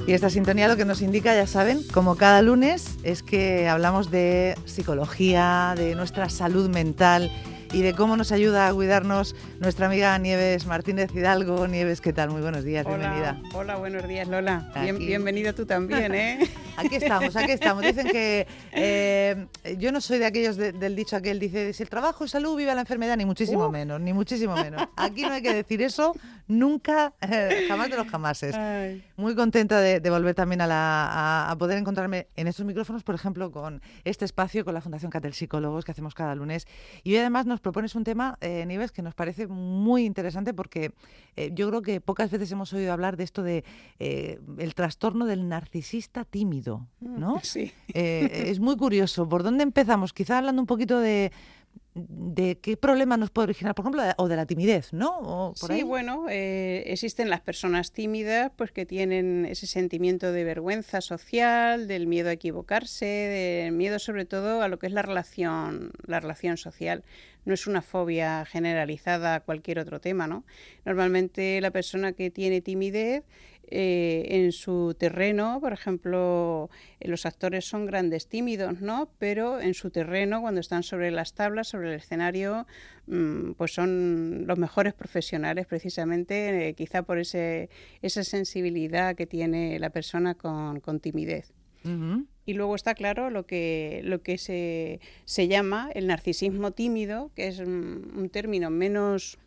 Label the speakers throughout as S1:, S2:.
S1: Y esta sintonía lo que nos indica, ya saben, como cada lunes, es que hablamos de psicología, de nuestra salud mental y de cómo nos ayuda a cuidarnos nuestra amiga Nieves Martínez Hidalgo. Nieves, ¿qué tal? Muy buenos días,
S2: Hola,
S1: bienvenida.
S2: Hola, buenos días, Lola. Bienvenida tú también, ¿eh?
S1: Aquí estamos. Dicen que yo no soy de aquellos del dicho aquel, dice, si el trabajo es salud, viva la enfermedad, ni muchísimo menos. Aquí no hay que decir eso nunca, jamás de los jamases.
S2: Ay.
S1: Muy contenta de volver también a poder encontrarme en estos micrófonos, por ejemplo, con este espacio, con la Fundación Catel Psicólogos que hacemos cada lunes. Y hoy además nos propones un tema, Nieves, que nos parece muy interesante porque yo creo que pocas veces hemos oído hablar de esto de el trastorno del narcisista tímido, ¿no?
S2: Sí.
S1: Es muy curioso. ¿Por dónde empezamos? Quizá hablando un poquito de qué problema nos puede originar, por ejemplo, o de la timidez, ¿no? ¿O por ahí?
S2: Bueno, existen las personas tímidas pues que tienen ese sentimiento de vergüenza social, del miedo a equivocarse, del miedo sobre todo a lo que es la relación social. No es una fobia generalizada a cualquier otro tema, ¿no? Normalmente la persona que tiene timidez en su terreno, por ejemplo, los actores son grandes tímidos, ¿no? Pero en su terreno, cuando están sobre las tablas, sobre el escenario, pues son los mejores profesionales precisamente, quizá por esa sensibilidad que tiene la persona con timidez.
S1: Uh-huh.
S2: Y luego está claro lo que se llama el narcisismo tímido, que es un término menos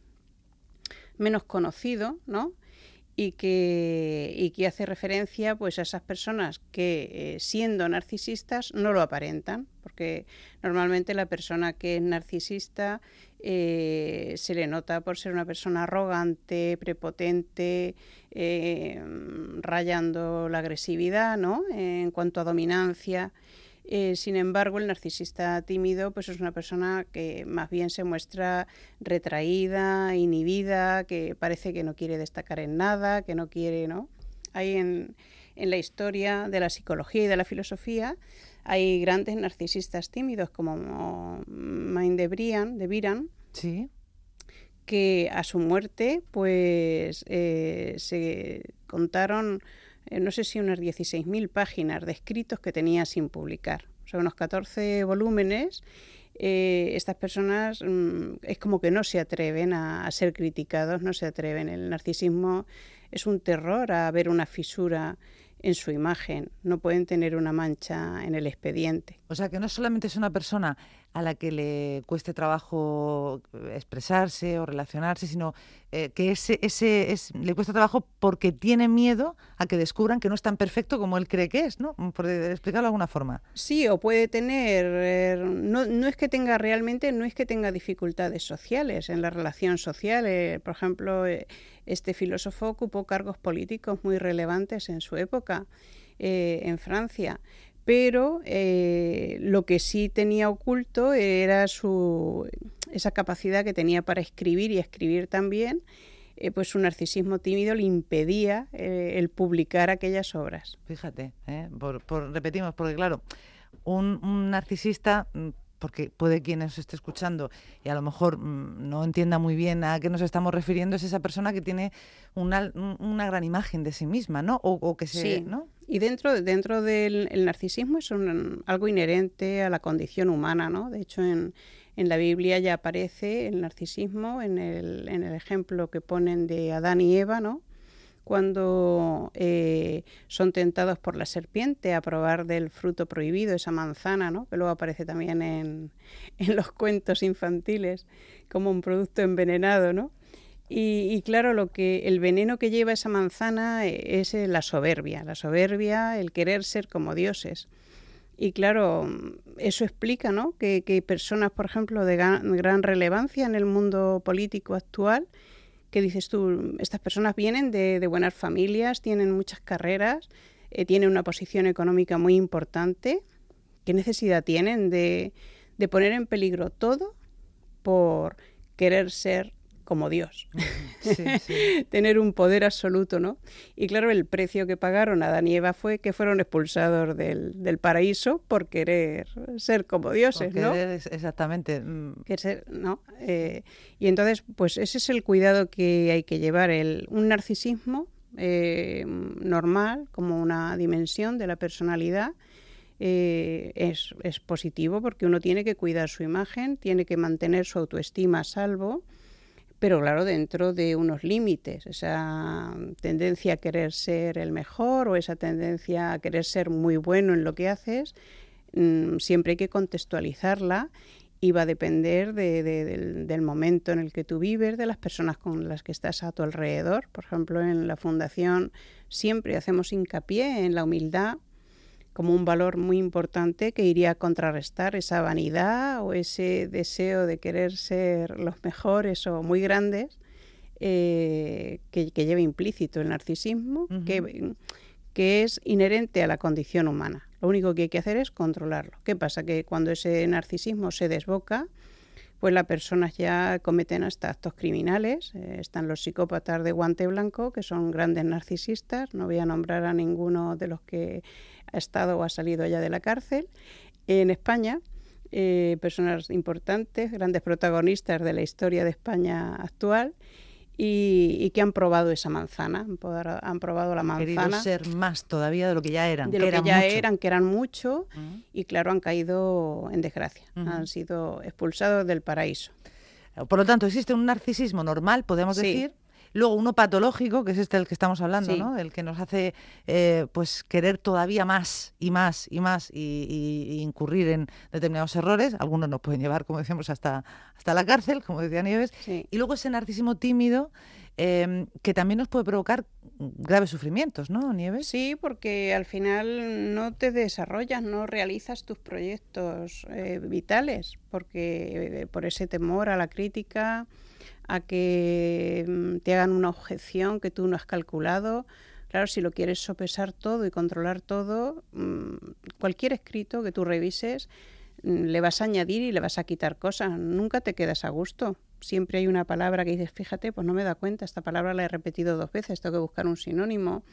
S2: conocido, ¿no? Y que hace referencia pues a esas personas que siendo narcisistas no lo aparentan, porque normalmente la persona que es narcisista se le nota por ser una persona arrogante, prepotente, rayando la agresividad, ¿no? En cuanto a dominancia. Sin embargo, el narcisista tímido pues es una persona que más bien se muestra retraída, inhibida, que parece que no quiere destacar en nada, que no quiere, ¿no? Hay en la historia de la psicología y de la filosofía hay grandes narcisistas tímidos como Maine de Biran,
S1: sí, que
S2: a su muerte pues se contaron no sé si unas 16.000 páginas de escritos que tenía sin publicar. O sea, unos 14 volúmenes. Estas personas es como que no se atreven a ser criticados, no se atreven. El narcisismo es un terror a ver una fisura en su imagen. No pueden tener una mancha en el expediente.
S1: O sea, que no solamente es una persona a la que le cueste trabajo expresarse o relacionarse, sino que le cuesta trabajo porque tiene miedo a que descubran que no es tan perfecto como él cree que es, ¿no? Por explicarlo de alguna forma.
S2: Sí, o puede tener, no es que tenga realmente, no es que tenga dificultades sociales en la relación social. Por ejemplo, este filósofo ocupó cargos políticos muy relevantes en su época en Francia. Pero lo que sí tenía oculto era esa capacidad que tenía para escribir y escribir también, pues su narcisismo tímido le impedía el publicar aquellas obras.
S1: Fíjate, repetimos, porque claro, un narcisista, porque puede quien nos esté escuchando y a lo mejor no entienda muy bien a qué nos estamos refiriendo, es esa persona que tiene una gran imagen de sí misma, ¿no? O que se,
S2: sí.
S1: ¿no?
S2: Y dentro del narcisismo es algo inherente a la condición humana, ¿no? De hecho, en la Biblia ya aparece el narcisismo en el ejemplo que ponen de Adán y Eva, ¿no? Cuando son tentados por la serpiente a probar del fruto prohibido, esa manzana, ¿no? Que luego aparece también en los cuentos infantiles como un producto envenenado, ¿no? Y claro, el veneno que lleva esa manzana es la soberbia, el querer ser como dioses. Y claro, eso explica, ¿no? que personas, por ejemplo, de gran relevancia en el mundo político actual, que dices tú, estas personas vienen de buenas familias, tienen muchas carreras, tienen una posición económica muy importante. ¿Qué necesidad tienen de poner en peligro todo por querer ser como Dios?
S1: Sí, sí.
S2: Tener un poder absoluto, ¿no? Y claro, el precio que pagaron Adán y Eva fue que fueron expulsados del paraíso por querer ser como dioses, ¿no?
S1: Exactamente.
S2: Y entonces, pues ese es el cuidado que hay que llevar. Un narcisismo normal, como una dimensión de la personalidad, es positivo, porque uno tiene que cuidar su imagen, tiene que mantener su autoestima a salvo, pero claro, dentro de unos límites. Esa tendencia a querer ser el mejor o esa tendencia a querer ser muy bueno en lo que haces, siempre hay que contextualizarla, y va a depender del momento en el que tú vives, de las personas con las que estás a tu alrededor. Por ejemplo, en la Fundación siempre hacemos hincapié en la humildad como un valor muy importante que iría a contrarrestar esa vanidad o ese deseo de querer ser los mejores o muy grandes, que lleva implícito el narcisismo, que es inherente a la condición humana. Lo único que hay que hacer es controlarlo. ¿Qué pasa? Que cuando ese narcisismo se desboca, pues las personas ya cometen hasta actos criminales. Están los psicópatas de guante blanco, que son grandes narcisistas. No voy a nombrar a ninguno de los que ha estado o ha salido ya de la cárcel. En España, personas importantes, grandes protagonistas de la historia de España actual, y que han probado esa manzana, han probado la manzana.
S1: Querido ser más todavía de lo que ya eran.
S2: De lo que ya eran, que eran mucho, y claro, han caído en desgracia, han sido expulsados del paraíso.
S1: Por lo tanto, existe un narcisismo normal, podemos decir. Luego uno patológico, que es este del que estamos hablando, ¿no? El que nos hace pues querer todavía más y más y más y incurrir en determinados errores. Algunos nos pueden llevar, como decíamos, hasta la cárcel, como decía Nieves.
S2: Sí.
S1: Y luego ese narcisismo tímido que también nos puede provocar graves sufrimientos, ¿no, Nieves?
S2: Sí, porque al final no te desarrollas, no realizas tus proyectos vitales, porque por ese temor a la crítica, a que te hagan una objeción que tú no has calculado. Claro, si lo quieres sopesar todo y controlar todo, cualquier escrito que tú revises, le vas a añadir y le vas a quitar cosas. Nunca te quedas a gusto. Siempre hay una palabra que dices, fíjate, pues no me da cuenta, esta palabra la he repetido 2 veces, tengo que buscar un sinónimo.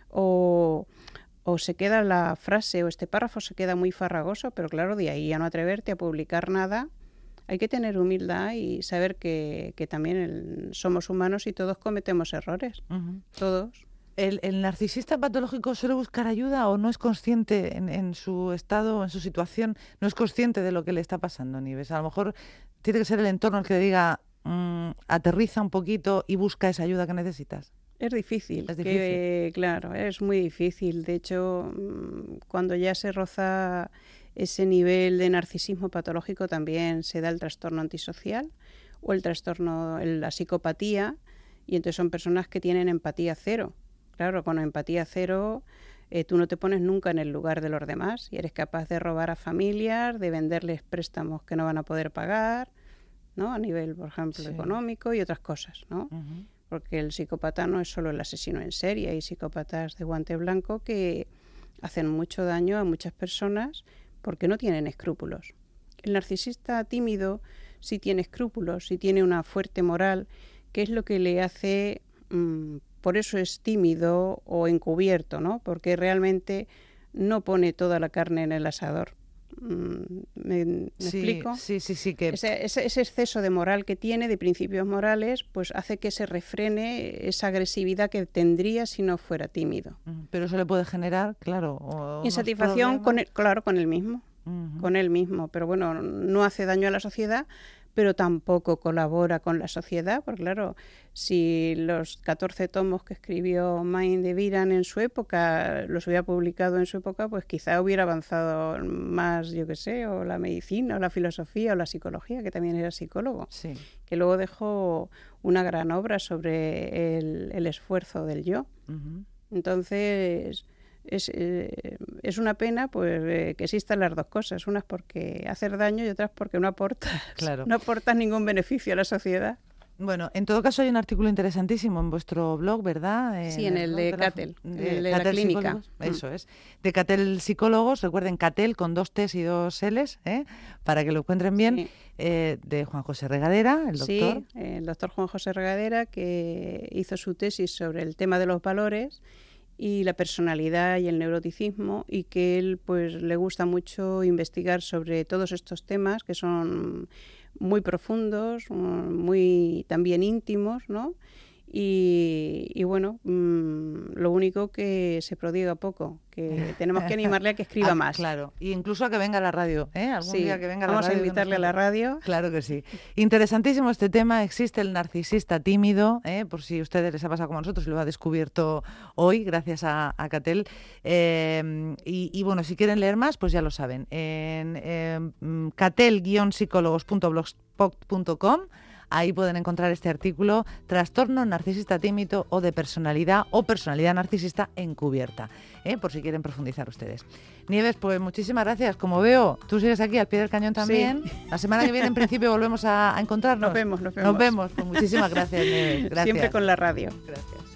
S2: O se queda la frase o este párrafo se queda muy farragoso, pero claro, de ahí a no atreverte a publicar nada. Hay que tener humildad y saber que también somos humanos y todos cometemos errores, todos.
S1: ¿El narcisista patológico suele buscar ayuda o no es consciente en su estado, en su situación, no es consciente de lo que le está pasando, Nieves? A lo mejor tiene que ser el entorno el que le diga, aterriza un poquito y busca esa ayuda que necesitas.
S2: Es difícil. Claro, es muy difícil. De hecho, cuando ya se roza ese nivel de narcisismo patológico, también se da el trastorno antisocial o el trastorno, la psicopatía, y entonces son personas que tienen empatía cero. Claro, con empatía cero tú no te pones nunca en el lugar de los demás y eres capaz de robar a familias, de venderles préstamos que no van a poder pagar, ¿no? A nivel, por ejemplo, económico y otras cosas, ¿no? Porque el psicópata no es solo el asesino en serie, hay psicópatas de guante blanco que hacen mucho daño a muchas personas porque no tienen escrúpulos. El narcisista tímido sí tiene escrúpulos, sí tiene una fuerte moral, que es lo que le hace, por eso es tímido o encubierto, ¿no? Porque realmente no pone toda la carne en el asador. ¿Me explico?
S1: Sí. Que...
S2: Ese exceso de moral que tiene, de principios morales, pues hace que se refrene esa agresividad que tendría si no fuera tímido.
S1: Pero eso le puede generar, claro...
S2: insatisfacción con él mismo. Con él mismo. Pero bueno, no hace daño a la sociedad, pero tampoco colabora con la sociedad, porque claro, si los 14 tomos que escribió Main de Viran en su época, los hubiera publicado en su época, pues quizá hubiera avanzado más, yo qué sé, o la medicina, o la filosofía, o la psicología, que también era psicólogo, que luego dejó una gran obra sobre el esfuerzo del yo. Entonces... Es una pena pues que existan las dos cosas, unas porque hacer daño y otras porque no aportas ningún beneficio a la sociedad.
S1: Bueno, en todo caso hay un artículo interesantísimo en vuestro blog, ¿verdad?
S2: Sí, en el de Catel, de la clínica.
S1: Eso es. De Catel Psicólogos, recuerden Catel con 2 T's y 2 L's, para que lo encuentren bien, de Juan José Regadera, el doctor.
S2: Sí, el doctor Juan José Regadera, que hizo su tesis sobre el tema de los valores y la personalidad y el neuroticismo, y que él pues le gusta mucho investigar sobre todos estos temas que son muy profundos, muy también íntimos, ¿no? Y bueno, lo único que se prodiga poco, que tenemos que animarle a que escriba más.
S1: Claro, y incluso a que venga a la radio, ¿eh? Algún día que venga a la radio.
S2: Vamos a invitarle a la radio.
S1: Claro que sí. Interesantísimo este tema. Existe el narcisista tímido, por si a ustedes les ha pasado como a nosotros, lo ha descubierto hoy gracias a Catel. Y bueno, si quieren leer más, pues ya lo saben. En catel-psicólogos.blogspot.com. Ahí pueden encontrar este artículo, Trastorno narcisista tímido o de personalidad o personalidad narcisista encubierta, por si quieren profundizar ustedes. Nieves, pues muchísimas gracias. Como veo, tú sigues aquí al pie del cañón también. Sí. La semana que viene, en principio, volvemos a encontrarnos.
S2: Nos vemos.
S1: Nos vemos. Pues muchísimas gracias, Nieves. Gracias.
S2: Siempre con la radio.
S1: Gracias.